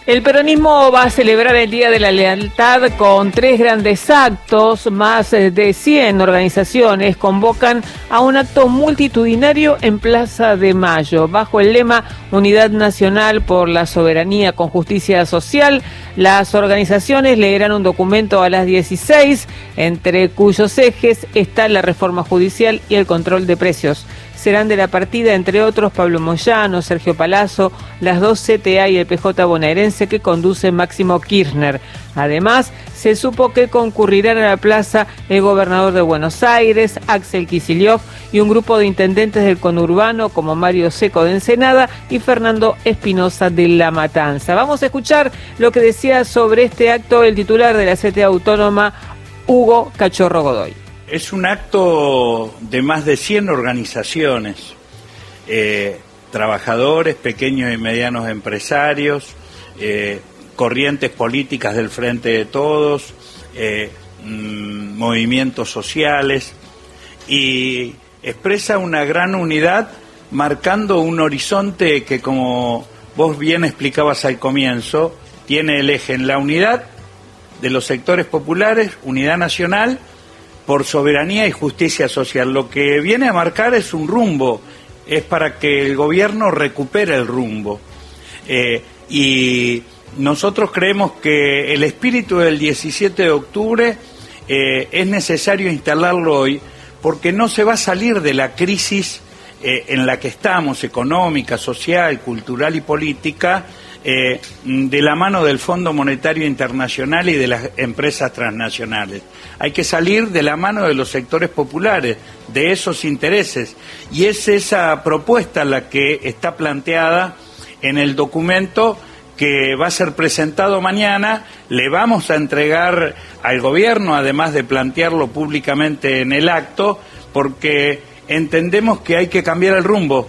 El peronismo va a celebrar el Día de la Lealtad con 3 grandes actos. Más de 100 organizaciones convocan a un acto multitudinario en Plaza de Mayo. Bajo el lema Unidad Nacional por la Soberanía con Justicia Social, las organizaciones leerán un documento a las 16, entre cuyos ejes está la reforma judicial y el control de precios. Serán de la partida, entre otros, Pablo Moyano, Sergio Palazzo, las 2 CTA y el PJ bonaerense que conduce Máximo Kirchner. Además, se supo que concurrirán a la plaza el gobernador de Buenos Aires, Axel Kicillof, y un grupo de intendentes del conurbano como Mario Seco de Ensenada y Fernando Espinosa de La Matanza. Vamos a escuchar lo que decía sobre este acto el titular de la CTA Autónoma, Hugo Cachorro Godoy. Es un acto de más de 100 organizaciones, trabajadores, pequeños y medianos empresarios, corrientes políticas del Frente de Todos, movimientos sociales, y expresa una gran unidad marcando un horizonte que, como vos bien explicabas al comienzo, tiene el eje en la unidad de los sectores populares, unidad nacional, por soberanía y justicia social. Lo que viene a marcar es un rumbo, es para que el gobierno recupere el rumbo. Y nosotros creemos que el espíritu del 17 de octubre es necesario instalarlo hoy, porque no se va a salir de la crisis en la que estamos, económica, social, cultural y política, de la mano del Fondo Monetario Internacional y de las empresas transnacionales. Hay que salir de la mano de los sectores populares, de esos intereses, y es esa propuesta la que está planteada en el documento que va a ser presentado mañana. Le vamos a entregar al gobierno, además de plantearlo públicamente en el acto, porque entendemos que hay que cambiar el rumbo.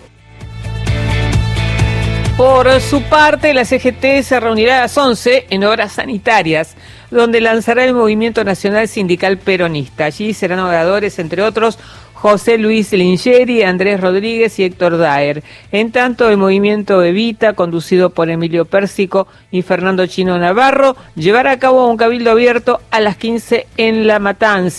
Por su parte, la CGT se reunirá a las 11 en Obras Sanitarias, donde lanzará el Movimiento Nacional Sindical Peronista. Allí serán oradores, entre otros, José Luis Lingeri, Andrés Rodríguez y Héctor Daer. En tanto, el movimiento Evita, conducido por Emilio Pérsico y Fernando Chino Navarro, llevará a cabo un cabildo abierto a las 15 en La Matanza.